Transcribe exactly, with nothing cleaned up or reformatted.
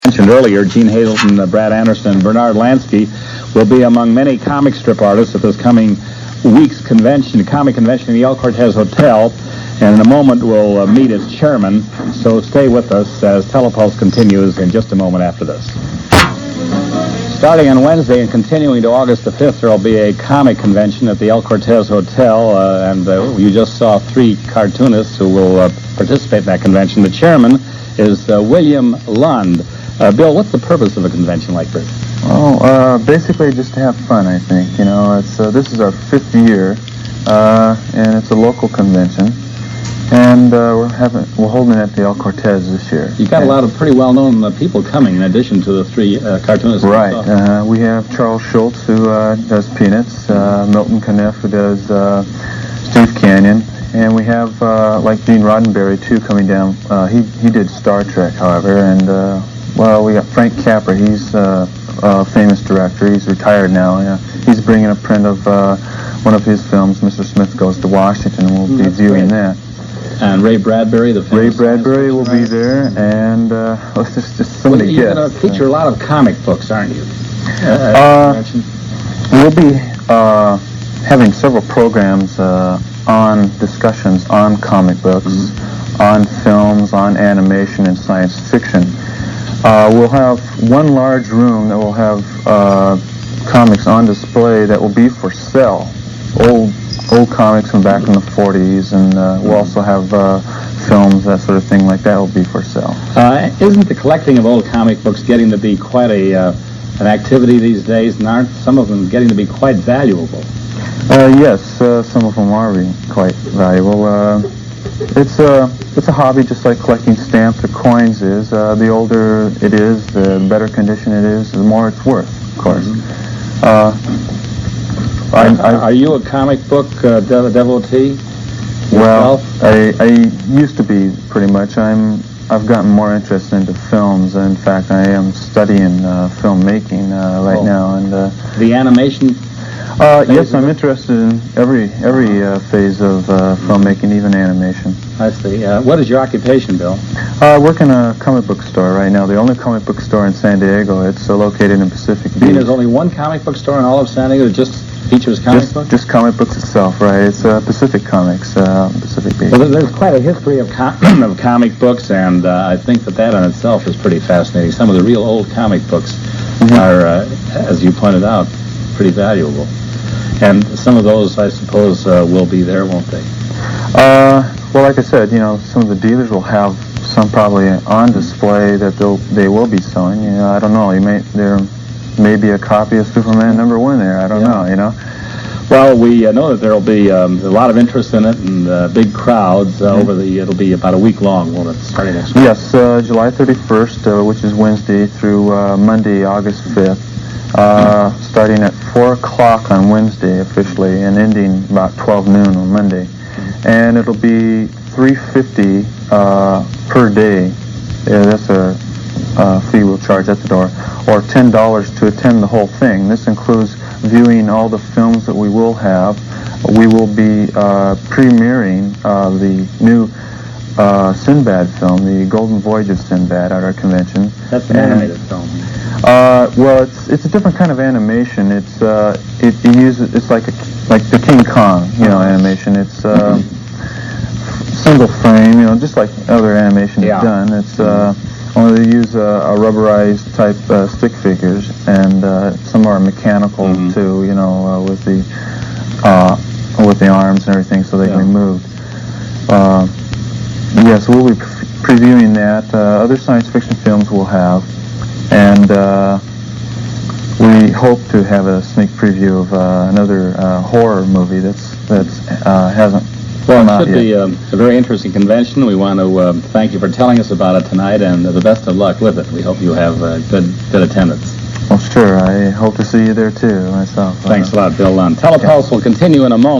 mentioned earlier, Gene Hazelton, uh, Brad Anderson, and Bernard Lansky will be among many comic strip artists at this coming week's convention, comic convention in the El Cortez Hotel. And in a moment, we'll uh, meet its chairman. So stay with us as Telepulse continues in just a moment after this. Starting on Wednesday and continuing to August the fifth, there will be a comic convention at the El Cortez Hotel, uh, and uh, you just saw three cartoonists who will uh, participate in that convention. The chairman is uh, William Lund. Uh, Bill, what's the purpose of a convention like this? Well, uh, basically just to have fun, I think. You know, it's uh, this is our fifth year, uh, and it's a local convention. And uh, we're having we're holding it at the El Cortez this year. You've got and a lot of pretty well-known uh, people coming, in addition to the three uh, cartoonists. Right. Uh, we have Charles Schultz, who uh, does Peanuts, uh, Milton Caniff, who does uh, Steve Canyon, and we have uh, like Gene Roddenberry too coming down. Uh, he he did Star Trek, however, and uh, well, we got Frank Capra. He's uh, a famous director. He's retired now. Yeah. He's bringing a print of uh, one of his films, Mister Smith Goes to Washington, and we'll mm, be viewing great. that. And Ray Bradbury, the Ray Bradbury will be there, and uh, well, just, just so well, many you're guests. You're going to feature a lot of comic books, aren't you? Uh, uh, we'll be uh, having several programs uh, on discussions on comic books, mm-hmm. on films, on animation, and science fiction. Uh, we'll have one large room that will have uh, comics on display that will be for sale. Old old comics from back in the forties, and uh, we'll also have uh, films, that sort of thing like that will be for sale. Uh, isn't the collecting of old comic books getting to be quite a uh, an activity these days, and aren't some of them getting to be quite valuable? Uh, yes, uh, some of them are quite valuable. Uh, it's a it's a hobby just like collecting stamps or coins is. Uh, the older it is, the better condition it is, the more it's worth, of course. Mm-hmm. uh, I, I, Are you a comic book uh, dev- devotee? Well, I, I used to be pretty much. I'm I've gotten more interested into films. In fact, I am studying uh, filmmaking uh, right oh. now. And uh, the animation. Uh, yes, I'm interested in every every uh, phase of uh, filmmaking, even animation. I see. Uh, what is your occupation, Bill? Uh, I work in a comic book store right now. The only comic book store in San Diego. It's uh, located in Pacific Beach. You mean there's only one comic book store in all of San Diego that just features comic just, books? Just comic books itself, right? It's uh, Pacific Comics, uh, Pacific Beach. Well, there's quite a history of, com- of comic books, and uh, I think that that in itself is pretty fascinating. Some of the real old comic books mm-hmm. are, uh, as you pointed out, pretty valuable. And some of those, I suppose, uh, will be there, won't they? Uh, well, like I said, you know, some of the dealers will have some probably on display that they'll they will be selling. You know, I don't know. You may there may be a copy of Superman number one there. I don't yeah. know. You know. Well, we uh, know that there will be um, a lot of interest in it and uh, big crowds uh, mm-hmm. over the. It'll be about a week long, won't it? Starting next week. Yes, uh, July thirty-first, uh, which is Wednesday, through uh, Monday, August fifth. Uh, starting at four o'clock on Wednesday officially, and ending about twelve noon on Monday, and it'll be three fifty uh, per day. Yeah, that's a uh, fee we'll charge at the door, or ten dollars to attend the whole thing. This includes viewing all the films that we will have. We will be uh, premiering uh, the new uh, Sinbad film, the Golden Voyage of Sinbad, at our convention. That's an and, animated film. Uh, well, it's it's a different kind of animation. It's uh, it, it uses it's like a like the King Kong, you know, animation. It's uh, single frame, you know, just like other animation yeah. is done. It's uh, only they use uh, a rubberized type uh, stick figures, and uh, some are mechanical mm-hmm. too, you know, uh, with the uh, with the arms and everything, so they yeah. can be moved. Uh, yes, we'll be pre- previewing that. Uh, other science fiction films we'll have. And uh, we hope to have a sneak preview of uh, another uh, horror movie that's that's uh, hasn't well, come it out should yet. be um, a very interesting convention. We want to uh, thank you for telling us about it tonight, and uh, the best of luck with it. We hope you have uh, good good attendance. Well, sure. I hope to see you there too myself. Thanks uh, a lot, Bill Lund. Telepulse yeah. will continue in a moment.